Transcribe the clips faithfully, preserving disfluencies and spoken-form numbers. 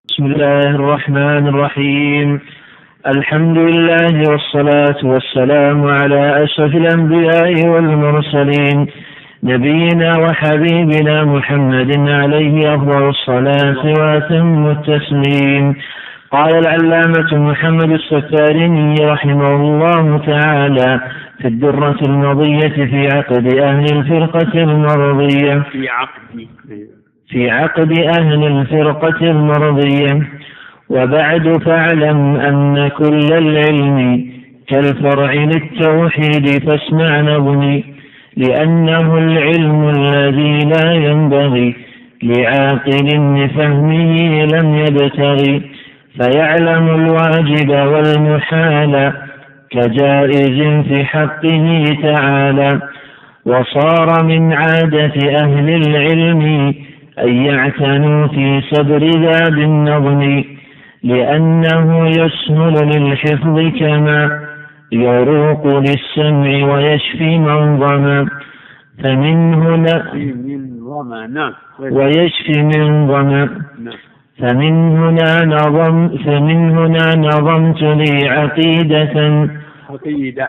بسم الله الرحمن الرحيم. الحمد لله والصلاة والسلام على أشرف الأنبياء والمرسلين، نبينا وحبيبنا محمد عليه أفضل الصلاة وأتم التسليم. قال العلامة محمد السفاريني رحمه الله تعالى في الدرة المضية في عقد أهل الفرقة المرضية في عقد في عقد أهل الفرقة المرضية: وبعد فاعلم أن كل العلم كالفرع للتوحيد فاسمع نظمي، لأنه العلم الذي لا ينبغي لعاقل لفهمه لم يبتغي، فيعلم الواجب والمحال كجائز في حقه تعالى. وصار من عادة أهل العلم أن يعتنوا في صدر ذا بالنظم، لأنه يسهل للحفظ كما يروق للسمع ويشفي من ظما. فمن هنا ويشفي من ظما فمن هنا نظم فمن هنا نظمت لي عقيدة عقيدة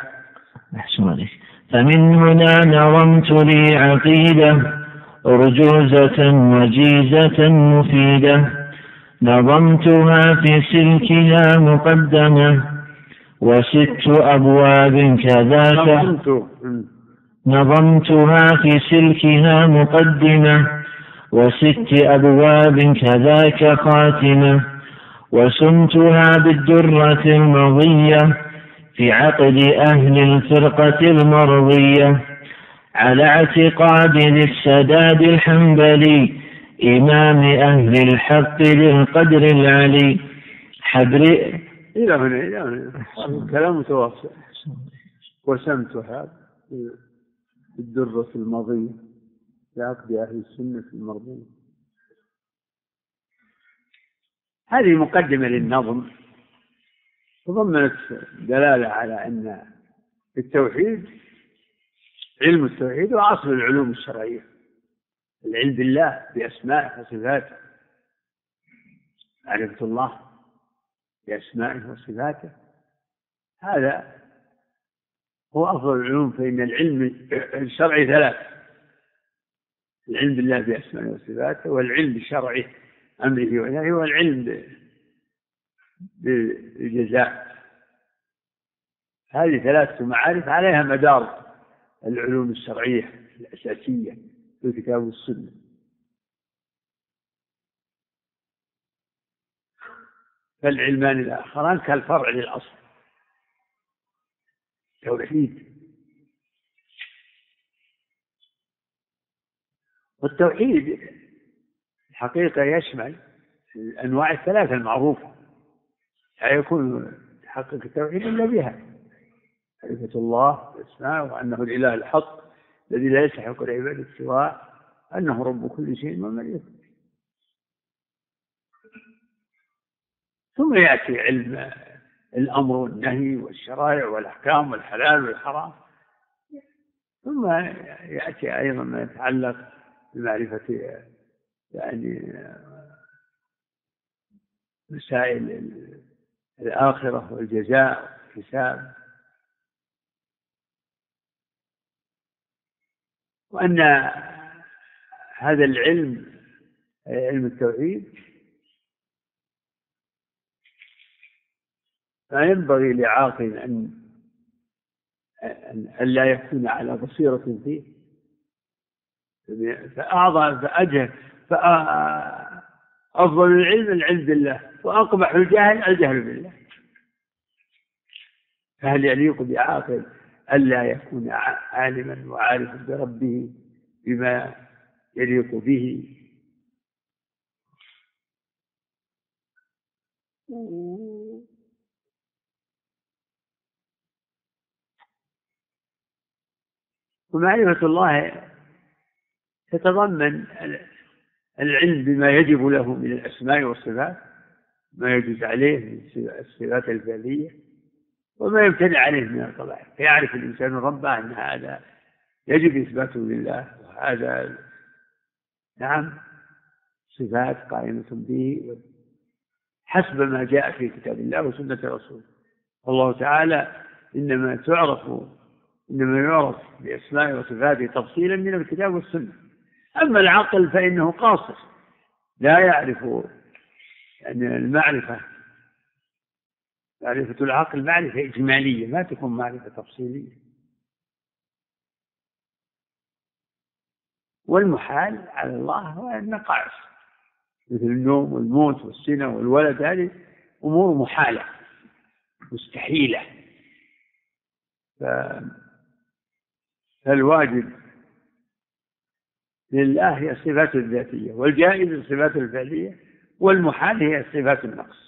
فمن هنا نظمت لي عقيدة أرجوزة وجيزة مفيدة، نظمتها في سلكها مقدمة وست أبواب كذاك نظمتها في سلكها مقدمة وست أبواب كذاك خاتمة، وسمتها بالدرة المضية في عقد أهل الفرقة المرضية، على اعتقاد للسداد الحنبلي إمام أهل الحق للقدر العلي. حبر إلى هنا إلى هنا كلام متواصل. وسمتها بالدرة المضية في عقد أهل السنة المرضية. هذه مقدمة للنظم تضمنت دلالة على أن التوحيد علم التوحيد وأصل العلوم الشرعية، العلم بالله بأسمائه وصفاته، معرفة الله بأسمائه وصفاته، هذا هو أفضل العلوم. فإن العلم الشرعي ثلاث: العلم بالله بأسمائه وصفاته، والعلم بالشرعي أمره ونهيه، والعلم بالجزاء. هذه ثلاثة معارف عليها مدار العلوم الشرعية الأساسية في الكتاب والسنة. فالعلمان الآخران كالفرع للأصل توحيد. والتوحيد الحقيقة يشمل الأنواع الثلاثة المعروفة، لا يكون تحقق التوحيد إلا بها: معرفة الله بأسمائه، وأنه الإله الحق الذي لا يستحق العبادة سواه، أنه رب كل شيء ومليكه. ثم يأتي علم الأمر والنهي والشرائع والأحكام والحلال والحرام. ثم يأتي أيضا ما يتعلق بمعرفة يعني مسائل الآخرة والجزاء والحساب. وأن هذا العلم علم التوحيد لا ينبغي لعاقل أن أن لا يكون على بصيرة فيه. فأعظم فأجهل فأفضل العلم العلم بالله، وأقبح الجهل الجهل بالله. فهل يليق بعاقل ألا يكون عالما وعارفا بربه بما يليق به؟ ومعرفة الله تتضمن العلم بما يجب له من الأسماء والصفات، ما يجوز عليه من الصفات الفعلية، وما يمتنع عليه من القبائح. فيعرف الإنسان ربه أن هذا يجب إثباته لله، وهذا نعم صفات قائمة به حسب ما جاء في كتاب الله وسنة رسوله. الله تعالى إنما تعرف إنما يعرف بأسماء وصفاته تفصيلا من الكتاب والسنة. أما العقل فإنه قاصر لا يعرف، يعني المعرفة معرفة العقل معرفة إجمالية ما تكون معرفة تفصيلية. والمحال على الله هو النقائص مثل النوم والموت والسنة والولد، هذه أمور محالة مستحيلة. فالواجب لله هي الصفات الذاتية، والجائز الصفات الفعلية، والمحال هي صفات النقص.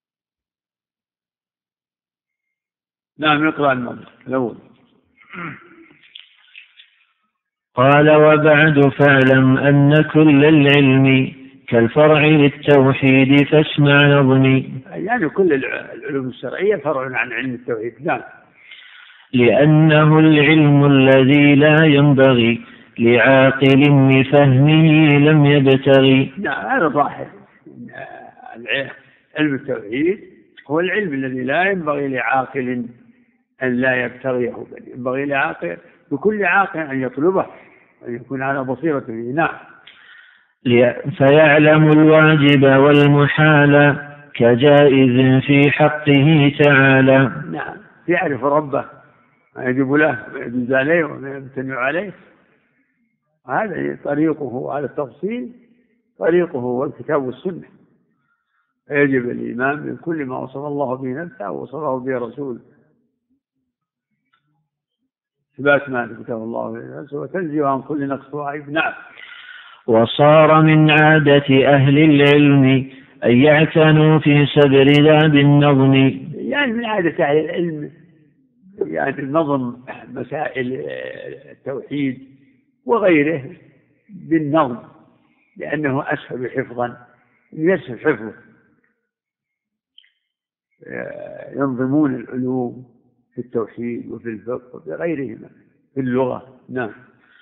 نعم نقرأ النظر الأول. قال وبعد فاعلم أن كل العلم كالفرع للتوحيد فاسمع نظمي. يعني كل العلوم الشرعية فرع عن علم التوحيد. نعم. لأنه العلم الذي لا ينبغي لعاقل لفهمه لم يبتغي. نعم هذا ظاهر. علم التوحيد هو العلم الذي لا ينبغي لعاقل أن لا يبتغيه، بل ينبغي لعاقل بكل عاقل أن يطلبه أن يكون على بصيرة به. نعم. فيعلم الواجب والمحال كجائز في حقه تعالى. نعم يعرف ربه ما يجب له ويجوز عليه وما يمتنع عليه. هذا طريقه على التفصيل، طريقه هو الكتاب والسنة. يجب الإيمان من كل ما وصف الله به نفسه ووصفه به رسوله، إثبات ما كتب الله به نفسه وتنزيه عن كل نقص وعيب. نعم. وصار من عادة أهل العلم أن يعتنوا في سبر ذا بالنظم. يعني من عادة أهل العلم يعني نظم مسائل التوحيد وغيره بالنظم، لأنه أسهل حفظا، يسهل حفظه. ينظمون العلوم في التوحيد وفي الفقه وفي غيرهما في اللغة. نعم.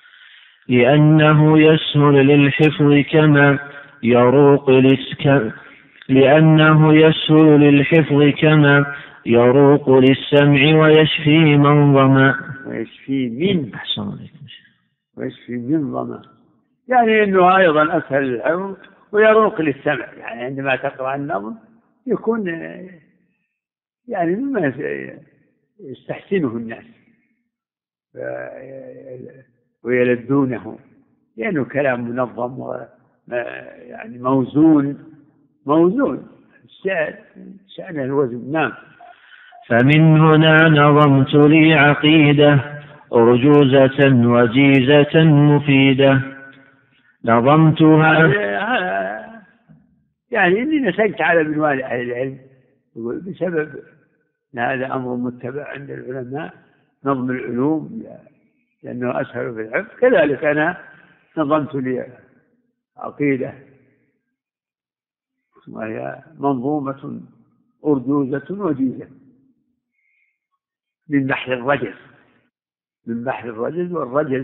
لأنه يسهل للحفظ كما يروق للسك... لأنه يسهل للحفظ كما يروق للسمع ويشفي من ظما. ويشفي من أحسن عليكم. ويشفي من ظما، يعني أنه أيضا أسهل للحفظ ويروق للسمع. يعني عندما تقرأ النظم يكون يعني مما يستحسنه الناس ويلذونه، لأنه كلام منظم ويعني موزون موزون شأنه الوزن. نعم. فمن هنا نظمت لي عقيدة أرجوزة وجيزة مفيدة نظمتها. يعني إني نسجت على منوال أهل العلم بسبب هذا أمر متبع عند العلماء نظم العلوم لأنه أسهل في الحفظ. كذلك أنا نظمت لي عقيدة وهي منظومة أرجوزة وجيزة من بحر الرجز، من بحر الرجز. والرجز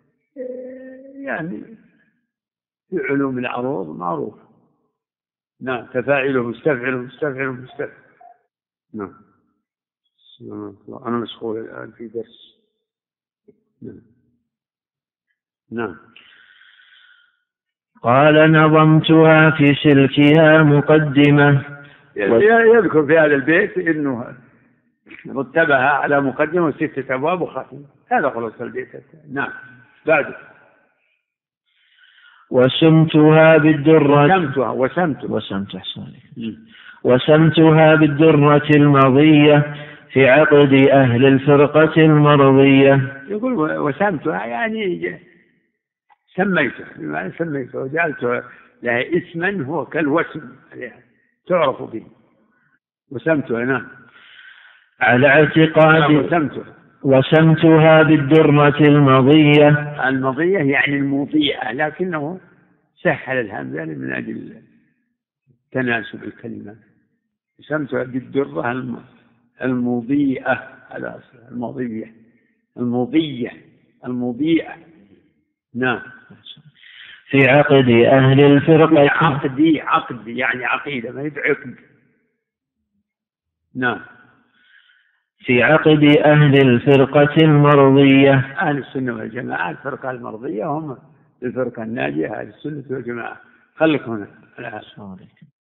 يعني في علوم العروض معروف. نعم. تفاعله مستفعل مستفعل مستفعل. نعم. أنا مشغول الآن في درس. نعم. نعم. قال نظمتها في سلكها مقدمة. يذكر في هذا البيت إنه رتبها على مقدمة وستة أبواب وخاتمة. هذا خلص البيت. نعم. بعده وسمتها بالدرة وسمتها وسمتها وسمت وسمتها بالدرة المضية في عقد أهل الفرقة المرضية. يقول وسمتها يعني سميتها، بمعنى سميتها وجعلتها لها اسما هو كالوسم تعرف به. وسمتها. نعم. على اعتقاد وسمتها وسمتها بالدرة المضية. المضية يعني المضيئة، لكنه سهل الهمزة من أجل تناسب الكلمات. وسمتها بالدرة المضيئة على المضية المضية المضيئة. نعم. في عقد أهل الفرقة. عقدي عقد يعني عقيدة، ما هي بعقد. نعم. في عقد أهل الفرقة المرضية. أهل السنة والجماعة الفرقة المرضية هم الفرقة الناجية، أهل السنة والجماعة. خليك هنا.